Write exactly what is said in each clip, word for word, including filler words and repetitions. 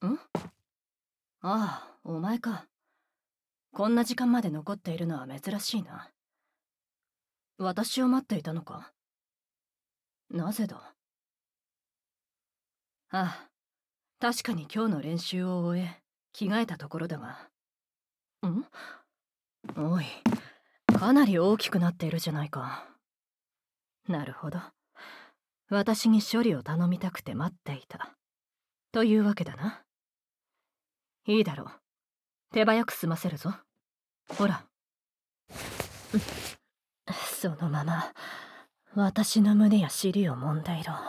んああ、お前か。こんな時間まで残っているのは珍しいな。私を待っていたのか？なぜだ？ああ、確かに今日の練習を終え、着替えたところだが。んおい、かなり大きくなっているじゃないか。なるほど。私に処理を頼みたくて待っていた。というわけだな。いいだろう。手早く済ませるぞ。ほら。そのまま、私の胸や尻を揉んでいろ。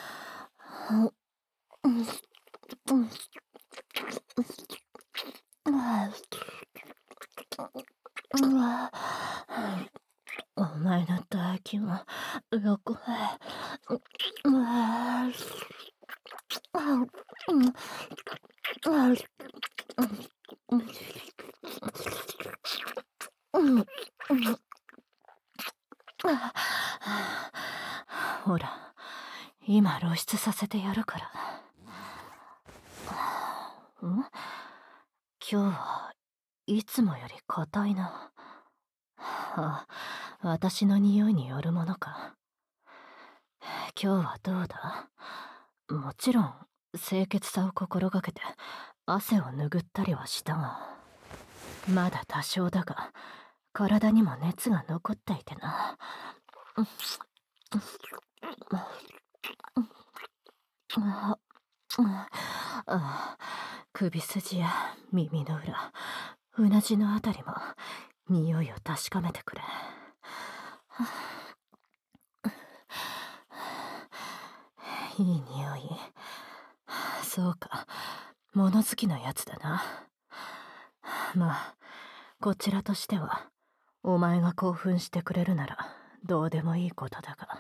お前の唾液も横へ。ほら、今露出させてやるから。ん？今日はいつもより硬いな。あ、私の匂いによるものか。今日はどうだ？もちろん清潔さを心がけて汗を拭ったりはしたが、まだ多少だが体にも熱が残っていてな。ああ、首筋や耳の裏、うなじのあたりも匂いを確かめてくれ。いい匂い。そうか、物好きなやつだな。まあ、こちらとしてはお前が興奮してくれるならどうでもいいことだが。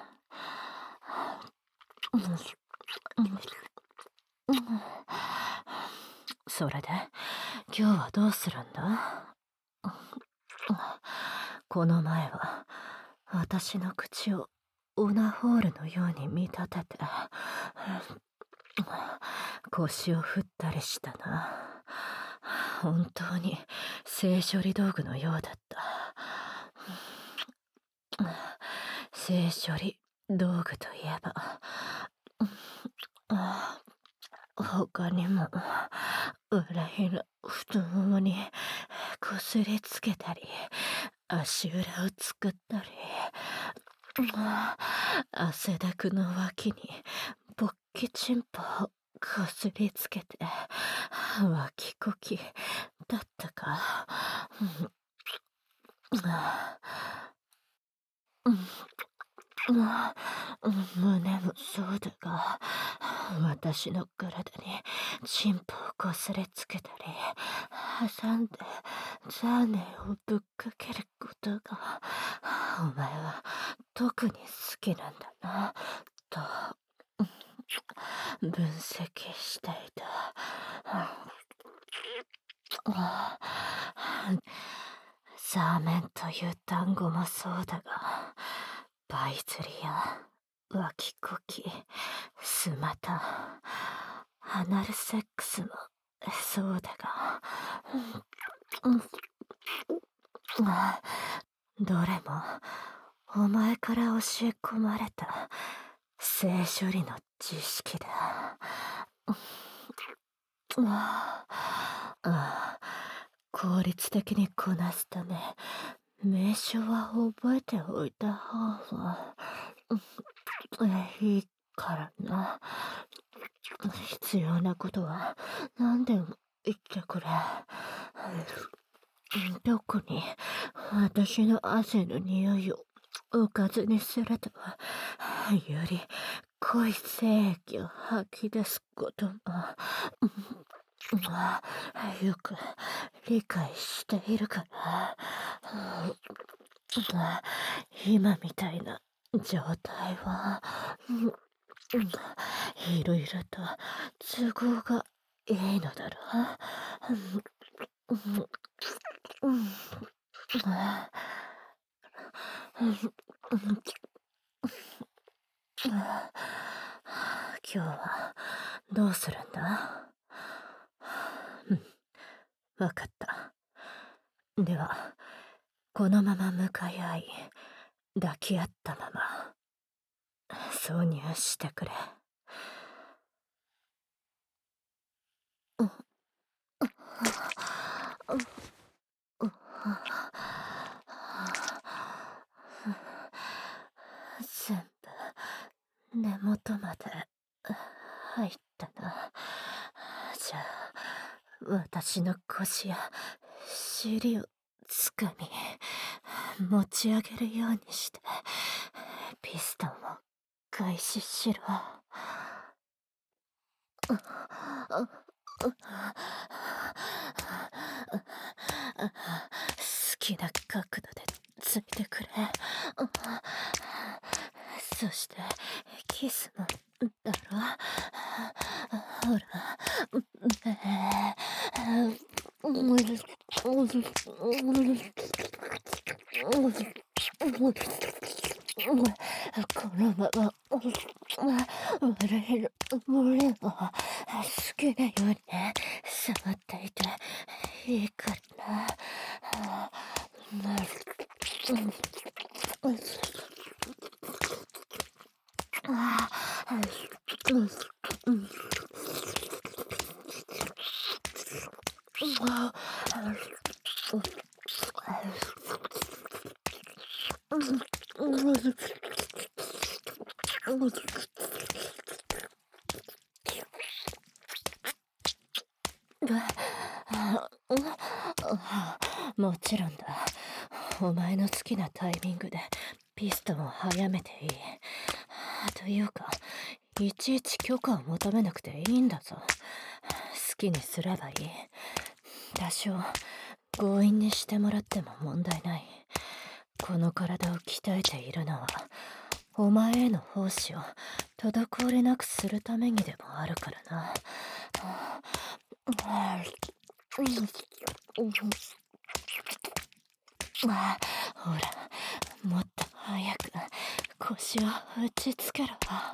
それで今日はどうするんだ？この前は私の口をオナホールのように見立てて腰を振ったりしたな。本当に性処理道具のようだった。性処理道具といえば、他にも裏の太ももにこすりつけたり、足裏を作ったり、汗だくの脇に勃起チンポをこすりつけて、脇こきだったか。胸もそうだが、私の体にチンポをこすりつけたり、挟んでザーネをぶっかけることが、お前は特に好きなんだな、と分析していた。サーメンという単語もそうだが、バイ釣りや脇こき、スマタ、アナルセックスもそうだが、どれもお前から教え込まれた性処理の知識だ。ああ、効率的にこなすため名称は覚えておいた方がいいからな。必要なことは何でも言ってくれ。特に私の汗の匂いをおかずにするとより濃い精液を吐き出すこともよく理解しているから。今みたいな状態はいろいろと都合がいいのだろう。今日はどうするんだ？ わかった。では、このまま向かい合い、抱き合ったまま、挿入してくれ。全部根元まで入ったな。じゃあ私の腰や尻をつかみ持ち上げるようにしてピストンを開始しろ。好きな角度でついてくれ。そしてキスもだろ。ほらねこのまま笑える俺も好きなように触っていていいからな。もちろんだ。お前の好きなタイミングでピストンを早めていい。というか、いちいち許可を求めなくていいんだぞ。好きにすればいい。多少強引にしてもらっても問題ない。この体を鍛えているのはお前への奉仕を滞りなくするためにでもあるからな。ほら、もっと早く腰を打ちつけろ。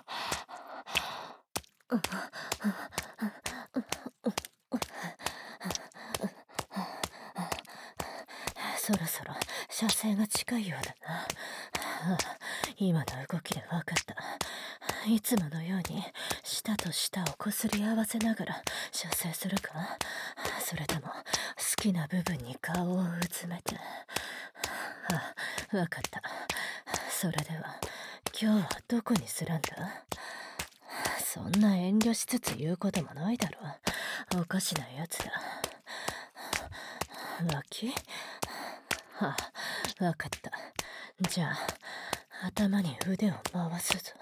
そろそろ射精が近いようだな。今の動きで分かった。いつものように舌と舌をこすり合わせながら射精するか、それとも好きな部分に顔をうつめて。あ、分かった。それでは今日はどこにするんだ？そんな遠慮しつつ言うこともないだろう。おかしなやつだ。脇？はあ、わかった。じゃあ頭に腕を回すぞ。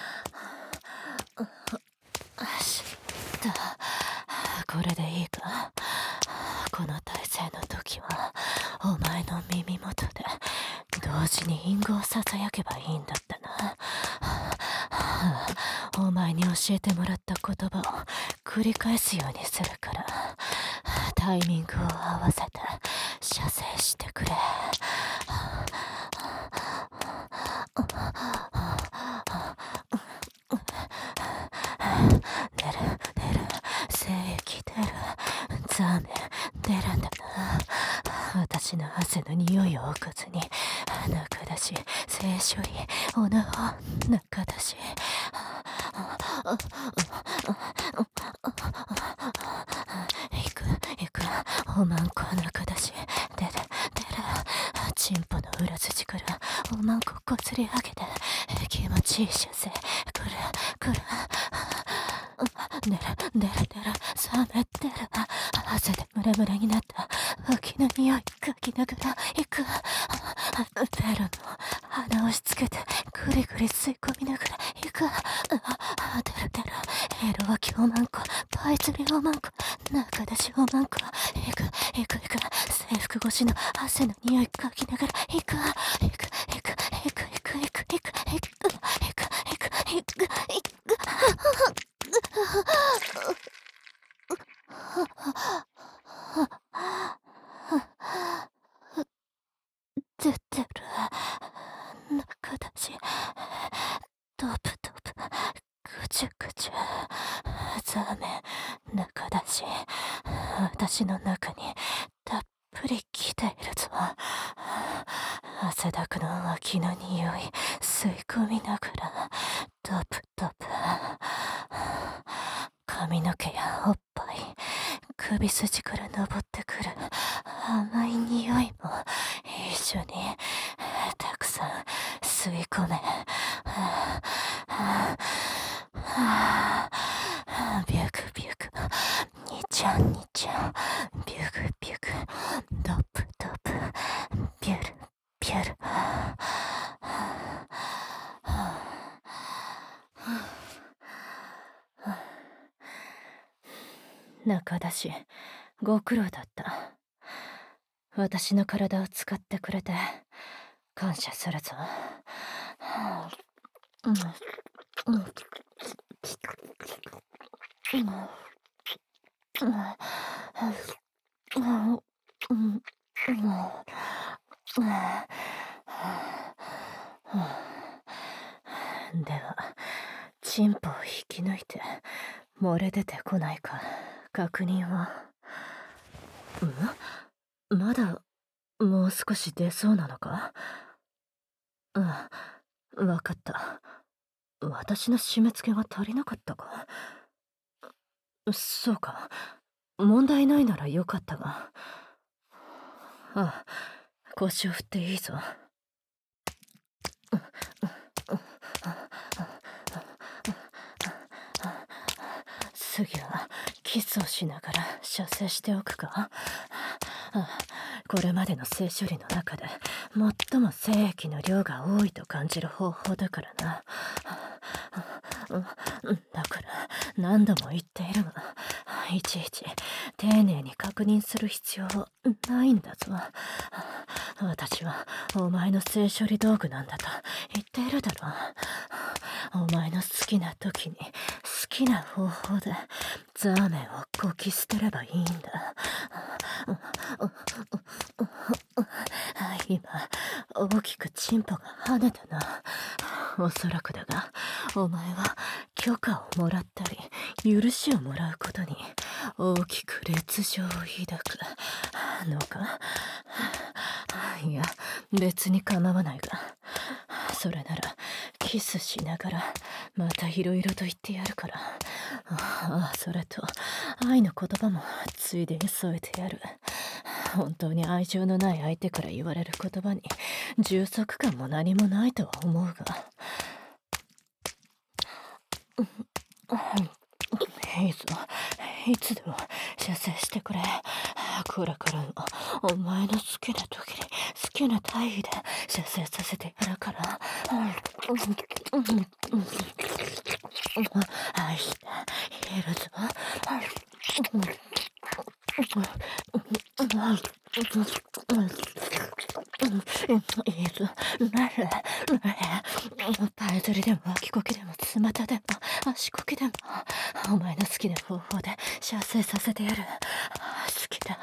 しったこれでいいか。この体勢の時はお前の耳元で同時に隠語をささやけばいいんだったな。お前に教えてもらった言葉を繰り返すようにするからタイミングを合わせて射精してくれ。出る出る精液出るザーメ出るんだな。私の汗の匂いを置かずに中出し性処理おなを中出し行く行くおまんこ中出し出る出るチンポの裏筋からおまんここすり上げて気持ちいい射精くるくる出る出る出る冷めてる汗でムラムラになった脇の匂い嗅ぎながら行くベロの鼻を押し付けてグリグリ吸い込みながら行く出る出るエロ脇おまんこパイ釣りおまんこ中出しおまんこ行く行く行く制服越しの汗の匂い嗅ぎながら行く行く行く行く行く行く行く行く行く行く行く行く出てる中だしドブドブぐちゅぐちゅザメ中だし私の中に髪の毛やおっぱい、首筋から昇ってくる甘い匂いも一緒にたくさん吸い込め。ビュクビュク、にちゃんにちゃん、ビュクビュク、ドプドプ、ビュルビュル。中出し、ご苦労だった。私の体を使ってくれて感謝するぞ。うんうんうんうんでは、チンポを引き抜いて漏れ出てこないか確認を。ん？まだもう少し出そうなのか？うん、わかった。私の締め付けが足りなかったか？そうか。問題ないならよかったが。ああ、腰を振っていいぞ。次はキスをしながら射精しておくか。これまでの性処理の中で最も精液の量が多いと感じる方法だからな。だから何度も言っているが、いちいち丁寧に確認する必要ないんだぞ。私はお前の性処理道具なんだと言っているだろう。お前の好きな時に好きな方法でザーメンをこき捨てればいいんだ。今大きくチンポが跳ねたな。おそらくだが、お前は許可をもらったり許しをもらうことに大きく劣情を抱くのか。いや、別に構わないが、それならキスしながらまたいろいろと言ってやるから。ああ、それと愛の言葉もついでに添えてやる。本当に愛情のない相手から言われる言葉に充足感も何もないとは思うが。いいぞ、いつでも射精してくれ。これからもお前の好きな時に好きな体位で射精させてやるから。愛しているぞ。いいぞ、なれ、パイズリでも脇こきでもつまたでも足こきでもお前の好きな方法で射精させてやる。好きだ。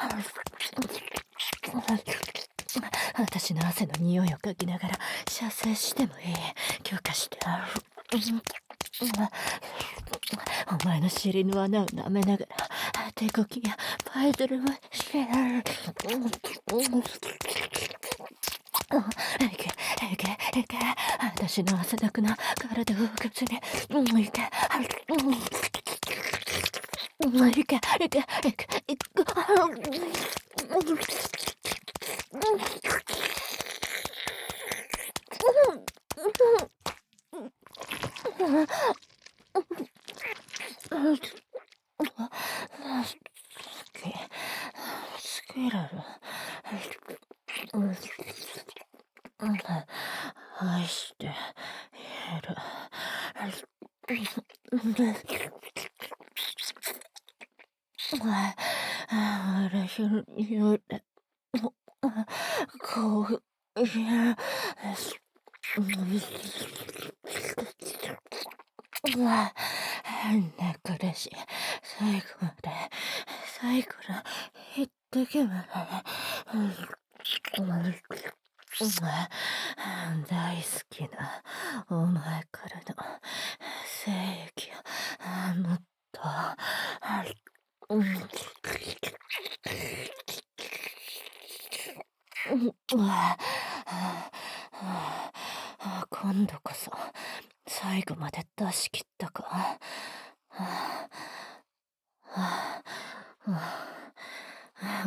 私の汗の匂いを嗅ぎながら射精してもいい。許可して。お前の尻の穴を舐めながら手こきやパイドルもしてやる。いけいけいけ、私の汗だくな体を動かずに。いけいけいけいけいけ。スキラル、愛している。あれひよれ、こういうネックレス最後まで最後の一滴まで大好きなお前からの精液をもっと今度こそ最後まで出し切ったか。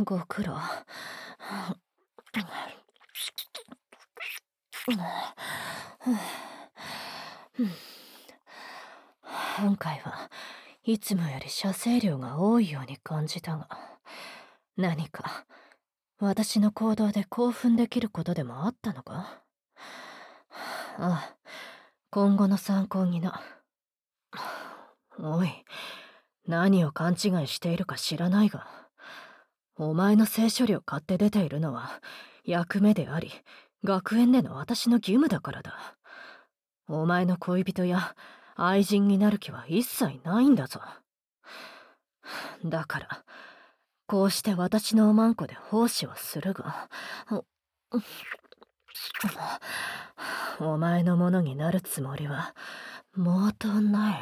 ご苦労。今回はいつもより射精量が多いように感じたが、何か私の行動で興奮できることでもあったのか？ああ、今後の参考にな。おい、何を勘違いしているか知らないが、お前の聖書料買って出ているのは役目であり、学園での私の義務だからだ。お前の恋人や愛人になる気は一切ないんだぞ。だから、こうして私のおまんこで奉仕をするが、お前のものになるつもりは、毛頭ない。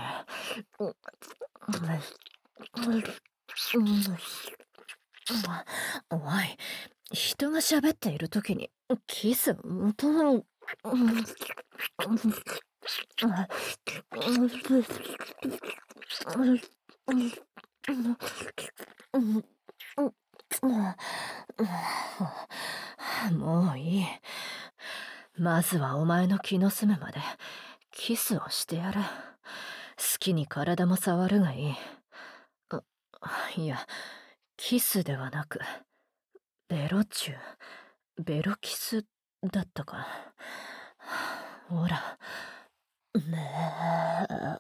おい、人が喋っている時にキスを求める。もういい。まずはお前の気の済むまでキスをしてやる。好きに体も触るがいい。あ、いや、キスではなく、ベロチュー、ベロキスだったか。ほら。ねえ。